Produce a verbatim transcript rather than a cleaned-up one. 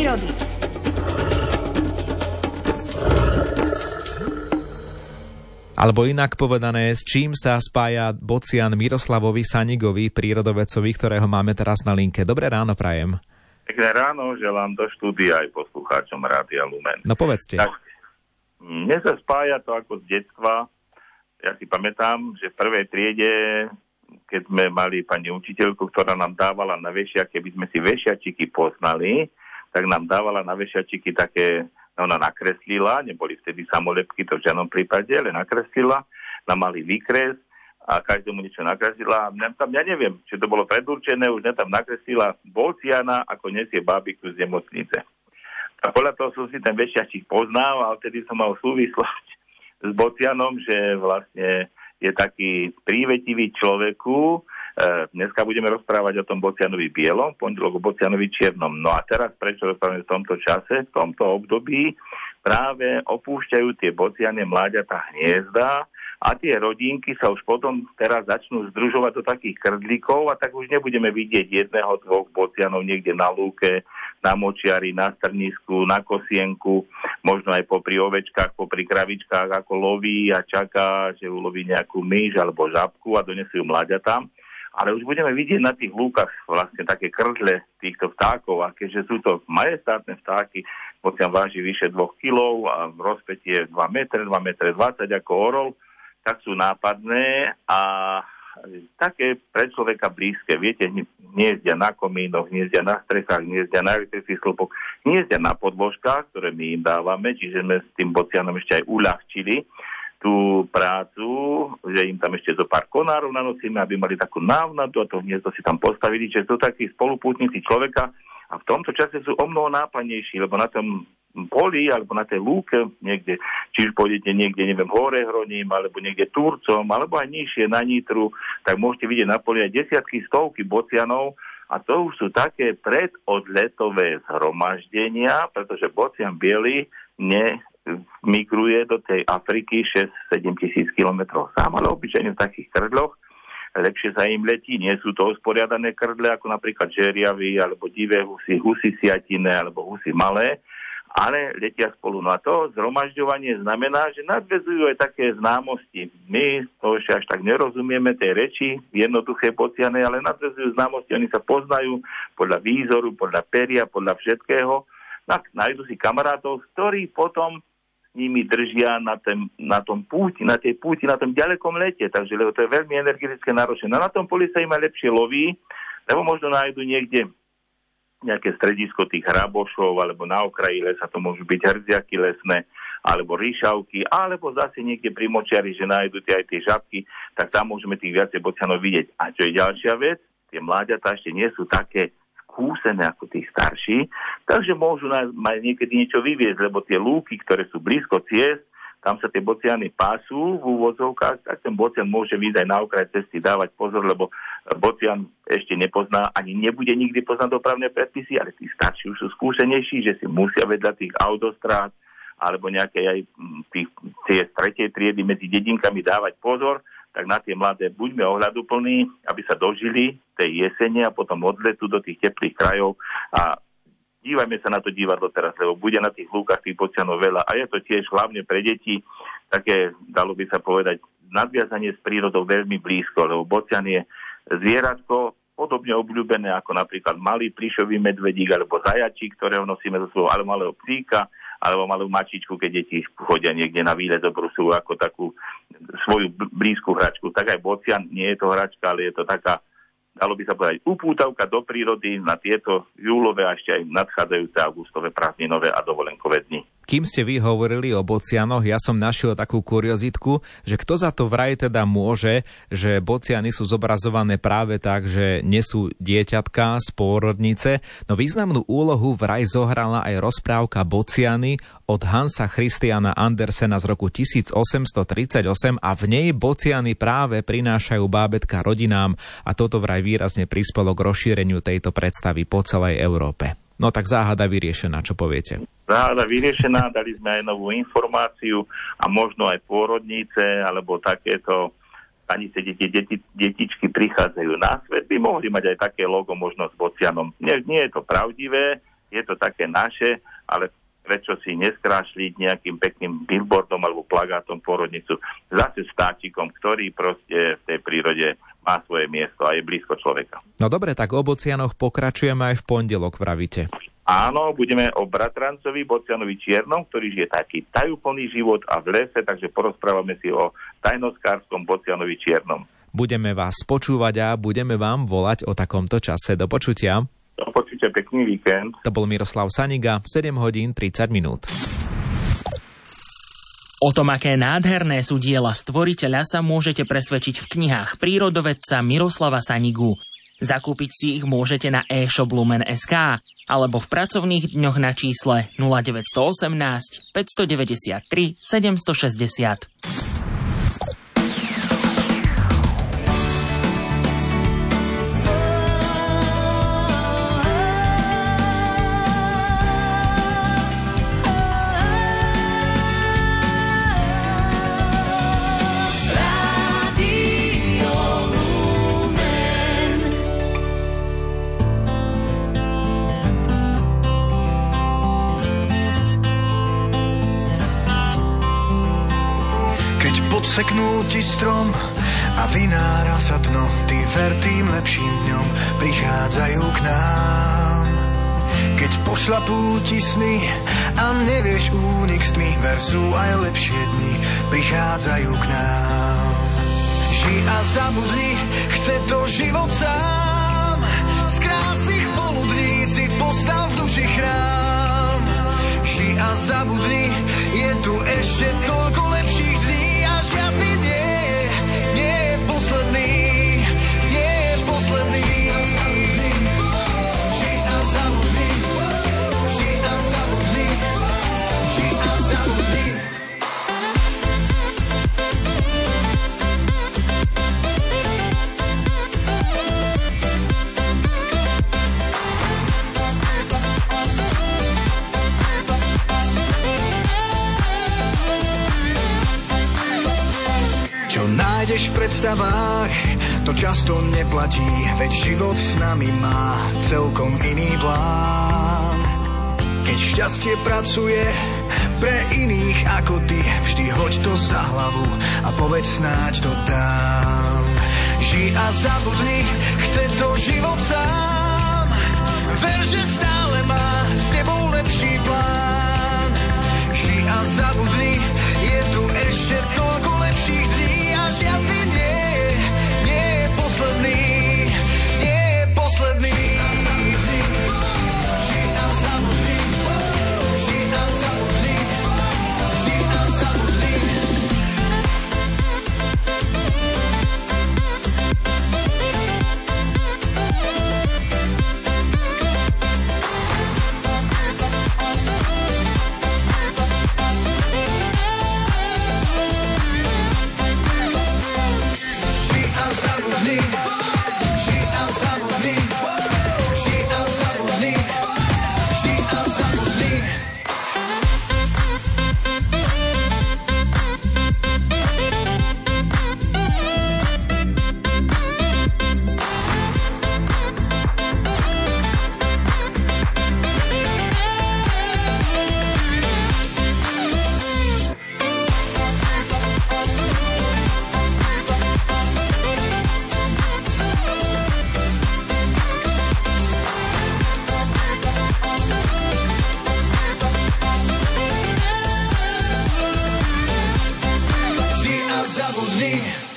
prírody. Alebo inak povedané, s čím sa spája bocian Miroslavovi Sanigovi, prírodovedcovi, ktorého máme teraz na linke. Dobré ráno prajem. Pekné ráno, želám do štúdia aj poslucháčom Rádia Lumen. No povedzte. Tak, mne sa spája to ako z detstva. Ja si pamätám, že v prvej triede, keď sme mali pani učiteľku, ktorá nám dávala na vešiak, keby sme si vešiačiky poznali, tak nám dávala na vešiačiky také, ona nakreslila, neboli vtedy samolepky, to v žiadnom prípade, ale nakreslila, nám mali výkres a každému niečo nakreslila. Mňa tam, ja neviem, či to bolo predurčené, už mňa tam nakreslila bociana, ako nesie bábiku z nemocnice. A podľa toho som si ten vešiačik poznal a vtedy som mal súvislosť s bocianom, že vlastne je taký prívetivý človeku. Dneska budeme rozprávať o tom bocianovi bielom, pondelok o bocianovi čiernom. No a teraz prečo rozprávame v tomto čase, v tomto období práve opúšťajú tie bociane mláďatá hniezda a tie rodinky sa už potom teraz začnú združovať do takých krdlíkov a tak už nebudeme vidieť jedného, dvoch bocianov niekde na lúke, na močiari, na strnisku, na kosienku, možno aj popri ovečkách, popri kravičkách, ako loví a čaká, že uloví nejakú myš alebo žabku a donesú ju mláďatám. Ale už budeme vidieť na tých lúkach vlastne také krdle týchto vtákov a keďže sú to majestátne vtáky, bocian váži vyše dvoch kilov a rozpätie dva metre, dva metre dvadsať ako orol, tak sú nápadné a také pre človeka blízke. Viete, hniezdia na komínoch, hniezdia na strechách, hniezdia na elektrických stĺpoch, hniezdia na podložkách, ktoré my im dávame, čiže sme s tým bocianom ešte aj uľahčili tú prácu, že im tam ešte zo pár konárov nanosíme, aby mali takú návnadu a to hniezdo si tam postavili, že sú takí spolupútnici človeka a v tomto čase sú o mnoho nápadnejší, lebo na tom poli alebo na tej lúke niekde, či už pôjdete niekde, neviem, hore Hroním, alebo niekde Turcom, alebo aj nižšie na Nitru, tak môžete vidieť na poli aj desiatky, stovky bocianov a to už sú také predodletové zhromaždenia, pretože bocian biely ne migruje do tej Afriky šesť sedem tisíc kilometrov sám, ale obyčajne v takých krdloch. Lepšie sa im letí, nie sú to usporiadané krdle, ako napríklad žeriavy, alebo divé husy, husy siatine, alebo husy malé, ale letia spolu. No a to zhromažďovanie znamená, že nadväzujú aj také známosti. My to ešte až tak nerozumieme tej reči, jednoduché bociane, ale nadväzujú známosti, oni sa poznajú podľa výzoru, podľa peria, podľa všetkého. Tak nájdu si kamarátov, ktorí potom nimi držia na, tém, na tom púti, na tej púti, na tom ďalekom lete, takže lebo to je veľmi energetické náročné. No na tom poli sa im aj lepšie loví, lebo možno nájdu niekde nejaké stredisko tých hrabošov, alebo na okraji lesa to môžu byť hrdziaky lesné, alebo ríšavky, alebo zase niekde pri močiari, že nájdu tie aj tie žabky, tak tam môžeme tých viacej bocianov vidieť. A čo je ďalšia vec, tie mláďatá ešte nie sú také skúsené ako tí starší, takže môžu mať niekedy niečo vyviezť, lebo tie lúky, ktoré sú blízko ciest, tam sa tie bociany pású v úvodzovkách, tak ten bocian môže výjsť aj na okraj cesty, dávať pozor, lebo bocian ešte nepozná, ani nebude nikdy poznať dopravné predpisy, ale tí starší už sú skúsenejší, že si musia vedľa tých autostrád alebo nejaké aj tých, tie tretej triedy medzi dedinkami dávať pozor, tak na tie mladé buďme ohľaduplní, aby sa dožili tej jesene a potom odletu do tých teplých krajov a dívajme sa na to divadlo teraz, lebo bude na tých lúkach tých bocianov veľa a je to tiež hlavne pre deti také, dalo by sa povedať, nadviazanie s prírodou veľmi blízko, lebo bocian je zvieratko podobne obľúbené ako napríklad malý plyšový medvedík alebo zajačík, ktorého nosíme zo svojho, alebo malého psíka, alebo malú mačičku, keď deti chodia niekde na výlet do Bruselu ako takú svoju blízku hračku. Tak aj bocian nie je to hračka, ale je to taká, dalo by sa povedať, upútavka do prírody na tieto júlové a ešte aj nadchádzajúce augustové prázdninové a dovolenkové dni. Kým ste vy hovorili o bocianoch, ja som našiel takú kuriozitku, že kto za to vraj teda môže, že bociany sú zobrazované práve tak, že nesú dieťatka z pôrodnice. No významnú úlohu vraj zohrala aj rozprávka Bociany od Hansa Christiana Andersena z roku tisícosemstotridsaťosem a v nej bociany práve prinášajú bábätka rodinám a toto vraj výrazne prispelo k rozšíreniu tejto predstavy po celej Európe. No tak záhada vyriešená, čo poviete? Záhada vyriešená, dali sme aj novú informáciu a možno aj pôrodnice alebo takéto stanice, kde deti, detičky prichádzajú na svet, by mohli mať aj také logo možno s bocianom. Nie, nie je to pravdivé, je to také naše, ale prečo si neskrášliť nejakým pekným billboardom alebo plagátom pôrodnicu zase stáčikom, ktorý proste v tej prírode má svoje miesto a je blízko človeka. No dobre, tak o bocianoch pokračujeme aj v pondelok, vravíte. Áno, budeme o bratrancovi Bocianovi Čiernom, ktorý žije taký tajúplný život a v lese, takže porozprávame si o tajnoskárskom Bocianovi Čiernom. Budeme vás počúvať a budeme vám volať o takomto čase. Do počutia. Do počutia, pekný víkend. To bol Miroslav Saniga, sedem hodín tridsať minút. O tom, aké nádherné sú diela stvoriteľa, sa môžete presvedčiť v knihách prírodovedca Miroslava Sanigu. Zakúpiť si ich môžete na e-shop lumen bodka es ká alebo v pracovných dňoch na čísle nula deväť jedna osem, päť deväť tri, sedem šesť nula. Podseknú ti strom a vynára sa dno, ty ver tým lepším dňom prichádzajú k nám. Keď pošlapú ti sny a nevieš únik s tmy, ver sú aj lepšie dni, prichádzajú k nám. Ži a zabudni, chce to život sám, z krásnych poludní si postav v duši chrám. Ži a zabudni, je tu ešte toľko lepších dní, žiadny nie, nie je posledný, nie je posledný. Ži a zabudni, ži a zabudni, ži a zabudni. Čo nájdeš v predstavách, to často neplatí, veď život s nami má celkom iný plán. Keď šťastie pracuje pre iných ako ty, vždy hoď to za hlavu a povedz snáď to dám. Ži a zabudni, chce to život sám, ver, že stále má s tebou lepší plán. Ži a zabudni, je tu ešte toľko lepších dní, žiadny nie, nie je posledný, nie je posledný. Ži a zabudni, ži a zabudni, ži a zabudni. Zabudni.